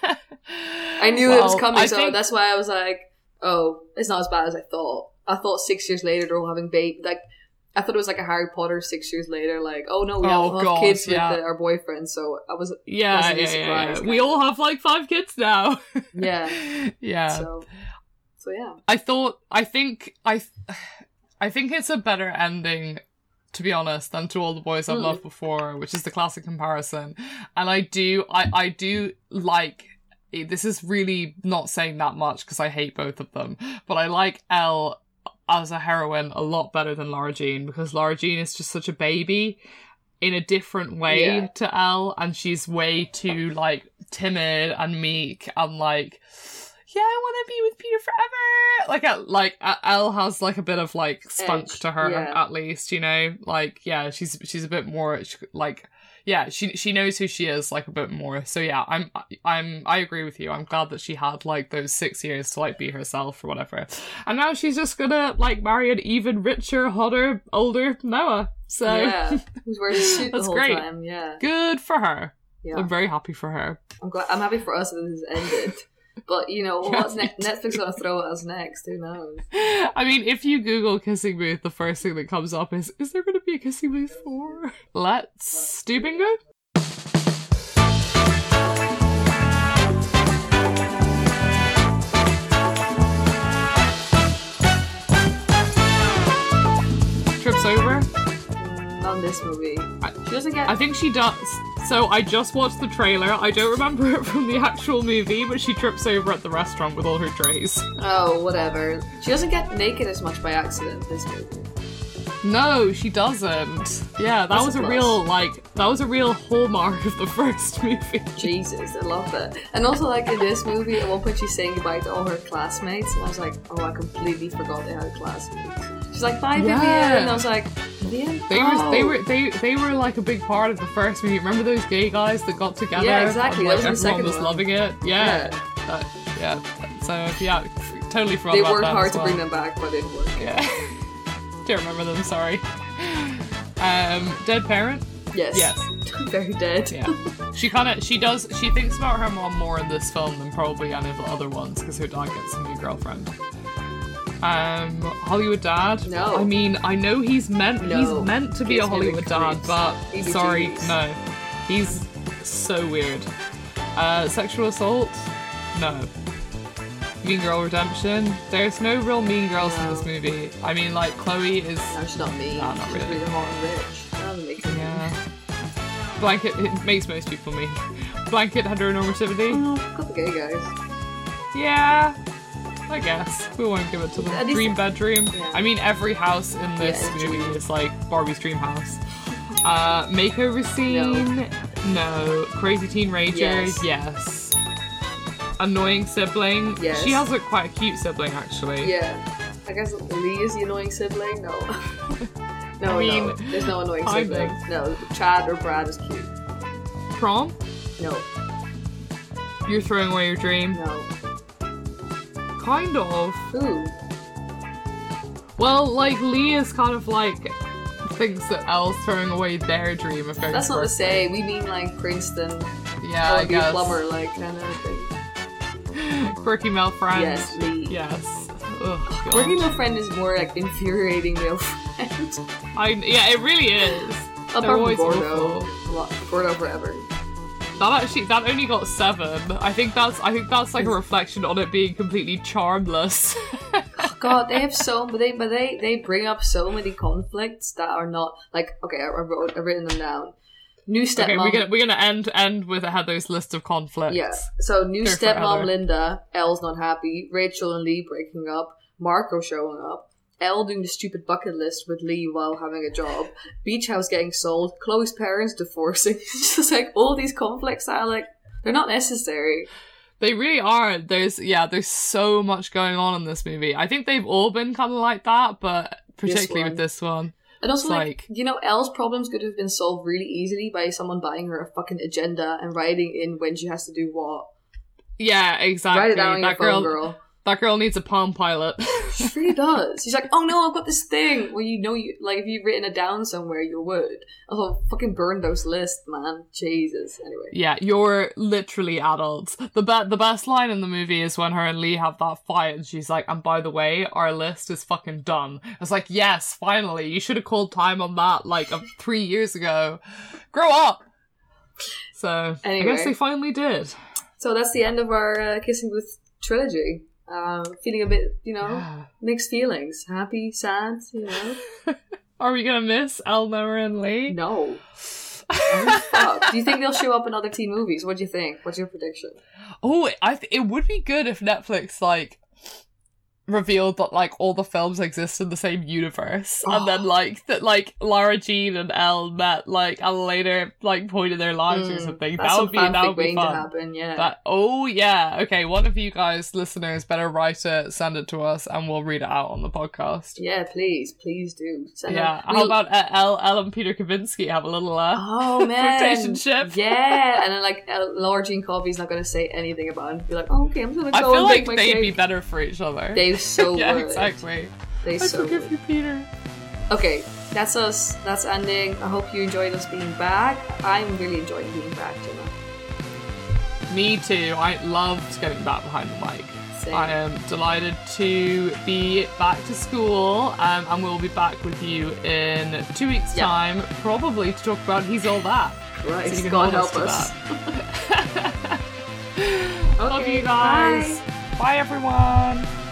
I knew well, it was coming, I so think... that's why I was like, "Oh, it's not as bad as I thought." I thought six years later they're all having baby. Like, I thought it was like a Harry Potter six years later. Like, oh no, we oh, all have God, kids yeah. with the, our boyfriends. So I was yeah, yeah, yeah, yeah. We all have like five kids now. yeah, yeah. So, so yeah. I thought. I think. I. I think it's a better ending, to be honest, than To All the Boys I've mm. Loved Before, which is the classic comparison. And I do. I. I do like. This is really not saying that much because I hate both of them, but I like Elle as a heroine a lot better than Lara Jean, because Lara Jean is just such a baby in a different way yeah. to Elle, and she's way too like timid and meek and like, yeah, I want to be with Peter forever. Like, uh, like uh, Elle has like a bit of like spunk Edge, to her yeah. at least, you know. Like, yeah, she's she's a bit more like. Yeah, she she knows who she is like a bit more. So yeah, I'm I'm I agree with you. I'm glad that she had like those six years to like be herself or whatever. And now she's just gonna like marry an even richer, hotter, older Noah. So yeah, who's wearing a suit the that's whole great. time. Yeah, good for her. Yeah, I'm very happy for her. I'm glad. I'm happy for us that this has ended. But, you know, what's ne- Netflix going to throw at us next? Who knows? I mean, if you Google Kissing Booth, the first thing that comes up is, is there going to be a Kissing Booth four? Let's do bingo. Trips over? Not in this movie. I, she doesn't get... I think she does. So I just watched the trailer. I don't remember it from the actual movie, but she trips over at the restaurant with all her trays. Oh, whatever. She doesn't get naked as much by accident this movie. No, she doesn't. Yeah, that That's was a a plus. real, like, that was a real hallmark of the first movie. Jesus, I love that. And also, like, in this movie, at one point she's saying goodbye to all her classmates, and I was like, oh, I completely forgot they had classmates. She's like, bye, Yeah. Vivian, and I was like, Vivian? They oh. were, they were, they, they were like a big part of the first movie. Remember those gay guys that got together? Yeah, exactly. And, like, That was in the everyone second was one. loving it. Yeah, Yeah. Uh, yeah. So yeah, f- totally forgot They about worked that hard as to well. bring them back, but it didn't work. Yeah, don't remember them. Sorry. Um, dead parent. Yes. Yes. Very dead. Yeah. She kind of she does she thinks about her mom more in this film than probably any of the other ones because her dad gets a new girlfriend. Um, Hollywood Dad. No. I mean, I know he's meant No. he's meant to be He's a Hollywood gonna Dad, creep. but He's a sorry, genius. no. He's so weird. Uh, sexual assault? No. Mean Girl Redemption? There's no real mean girls No. in this movie. I mean, like, Chloe is... No, she's not mean. No, not she's really. really hot and rich. That doesn't make sense. Yeah. Blanket, it makes most people mean. Blanket heteronormativity? Oh, got the gay guys. Yeah, I guess. We won't give it to them. At least- Dream bedroom. Yeah. I mean, every house in this Yeah, it's movie dream. is like Barbie's dream house. Uh, makeover scene? No. Crazy Teen Rager? Yes. Yes. Annoying sibling? Yes. She has a quite a cute sibling, actually. Yeah. I guess Lee is the annoying sibling? No. no, I mean, no. There's no annoying kind sibling. No, Chad or Brad is cute. prom? No. You're throwing away your dream? No. Kind of. Who? Well, like, Lee is kind of like thinks that Elle's throwing away their dream of going That's to not to birthday. say. We mean like Princeton. Yeah, or I be a guess. plumber, like kind of thing. Quirky male friend. Yes, Lee. Yes. Ugh, God. Working male friend is more like infuriating male friend. I yeah, it really is. Apart They're from always Gordo. awful. Lo- Gordo forever. That actually, that only got seven. I think that's, I think that's like a reflection on it being completely charmless. Oh, God, they have so, but they, but they, they bring up so many conflicts that are not like. Okay, I, I wrote, I've written them down. New stepmom. Okay, we're gonna we're gonna end end with Heather's list of conflicts. Yeah. So new Go for stepmom Heather. Linda, Elle's not happy. Rachel and Lee breaking up. Marco showing up. Elle doing the stupid bucket list with Lee while having a job. Beach house getting sold. Chloe's parents divorcing. It's just like all these conflicts that are like they're not necessary. They really are. There's yeah, there's so much going on in this movie. I think they've all been kind of like that, but particularly one. with this one. And also, It's like, like- you know, Elle's problems could have been solved really easily by someone buying her a fucking agenda and writing in when she has to do what. Yeah, exactly. Write it down on your that phone, girl, girl. that girl needs a Palm Pilot. She really does. She's like, oh no, I've got this thing. Well, you know, you like if you've written it down somewhere, you would. Also, fucking burn those lists, man. Jesus. Anyway. Yeah, you're literally adults. The be- the best line in the movie is when her and Lee have that fight, and she's like, "And by the way, our list is fucking done." It's like, yes, finally. You should have called time on that like uh, three years ago. Grow up. So I Anyway. guess they finally did. So that's the end of our uh, Kissing Booth trilogy. Um, feeling a bit, you know, Yeah. mixed feelings. Happy, sad, you know. Are we gonna miss Elmer and Lee? No. Oh, fuck. Do you think they'll show up in other teen movies? What do you think? What's your prediction? Oh, I th- it would be good if Netflix like revealed that like all the films exist in the same universe, and then like that like Lara Jean and Elle met like at a later like point in their lives or Mm, something. That's That some would be that fanfic would be waiting to fun. happen, yeah. That oh yeah, okay. One of you guys listeners better write it, send it to us, and we'll read it out on the podcast. Yeah, please, please do. Send Yeah. them- How we'll- about uh, Elle, Elle and Peter Kavinsky have a little uh, Oh man, flirtationship? Yeah, and then like uh, Laura Jean Coffey's not gonna say anything about it. Be like, oh, okay, I'm gonna go I feel and like bake my they'd cake. be better for each other. They so yeah, would. exactly. They I so forgive would. you, Peter. Okay, that's us. That's ending. I hope you enjoyed us being back. I'm really enjoying being back, Gemma. Me too. I loved getting back behind the mic. Same. I am delighted to be back to school, um, and we'll be back with you in two weeks' Yeah. time, probably to talk about He's All That. Right, So you can God hold help us us. to that. Love Okay, you guys. bye. Bye everyone.